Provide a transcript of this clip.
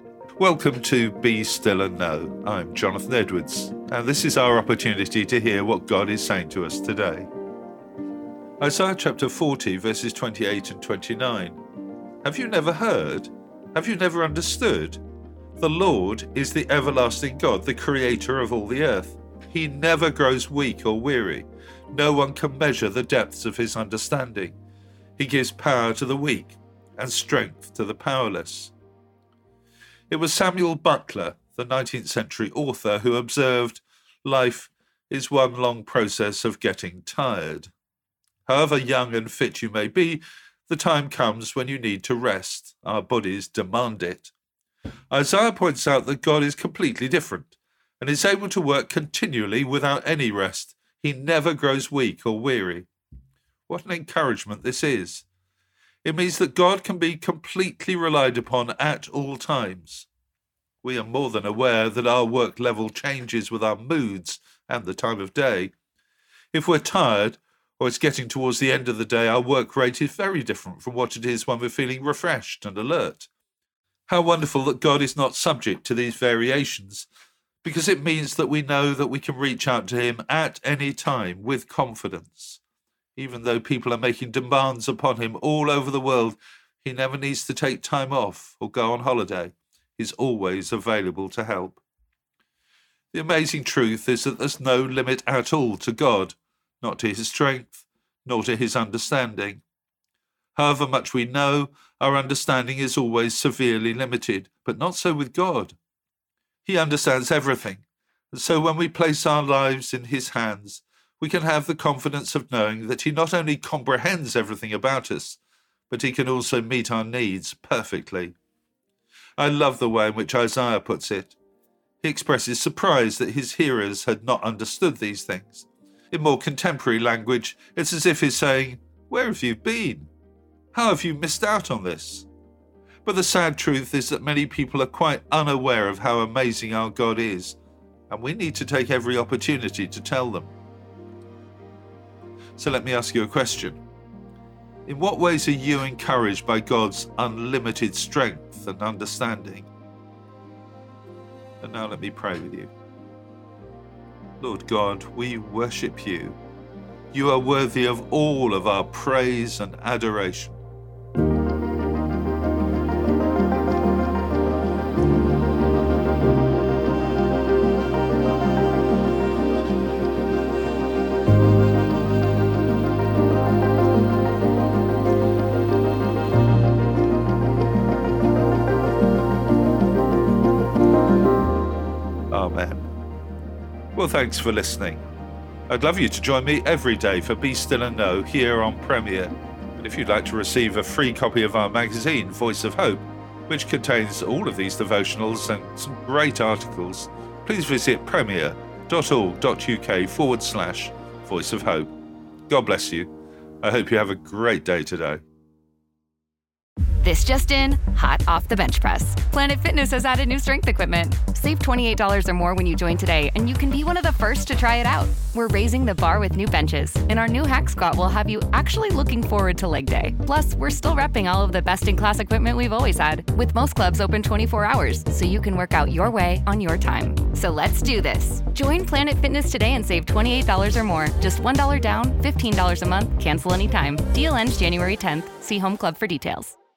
Welcome to Be Still and Know. I'm Jonathan Edwards, and this is our opportunity to hear what God is saying to us today. Isaiah chapter 40, verses 28 and 29. Have you never heard? Have you never understood? The Lord is the everlasting God, the creator of all the earth. He never grows weak or weary. No one can measure the depths of his understanding. He gives power to the weak and strength to the powerless. It was Samuel Butler, the 19th century author, who observed, life is one long process of getting tired. However young and fit you may be, the time comes when you need to rest. Our bodies demand it. Isaiah points out that God is completely different and is able to work continually without any rest. He never grows weak or weary. What an encouragement this is. It means that God can be completely relied upon at all times. We are more than aware that our work level changes with our moods and the time of day. If we're tired, or it's getting towards the end of the day, our work rate is very different from what it is when we're feeling refreshed and alert. How wonderful that God is not subject to these variations, because it means that we know that we can reach out to him at any time with confidence. Even though people are making demands upon him all over the world, he never needs to take time off or go on holiday. He's always available to help. The amazing truth is that there's no limit at all to God, not to his strength, nor to his understanding. However much we know, our understanding is always severely limited, but not so with God. He understands everything, and so when we place our lives in his hands, we can have the confidence of knowing that he not only comprehends everything about us, but he can also meet our needs perfectly. I love the way in which Isaiah puts it. He expresses surprise that his hearers had not understood these things. In more contemporary language, it's as if he's saying, "Where have you been? How have you missed out on this?" But the sad truth is that many people are quite unaware of how amazing our God is, and we need to take every opportunity to tell them. So let me ask you a question. In what ways are you encouraged by God's unlimited strength and understanding? And now let me pray with you. Lord God, we worship you. You are worthy of all of our praise and adoration. Amen. Well, thanks for listening. I'd love you to join me every day for Be Still and Know here on Premier. And if you'd like to receive a free copy of our magazine, Voice of Hope, which contains all of these devotionals and some great articles, please visit premier.org.uk/Voice of Hope. God bless you. I hope you have a great day today. This just in, hot off the bench press. Planet Fitness has added new strength equipment. Save $28 or more when you join today, and you can be one of the first to try it out. We're raising the bar with new benches, and our new hack squat will have you actually looking forward to leg day. Plus, we're still repping all of the best-in-class equipment we've always had, with most clubs open 24 hours, so you can work out your way on your time. So let's do this. Join Planet Fitness today and save $28 or more. Just $1 down, $15 a month, cancel anytime. Deal ends January 10th. See Home Club for details.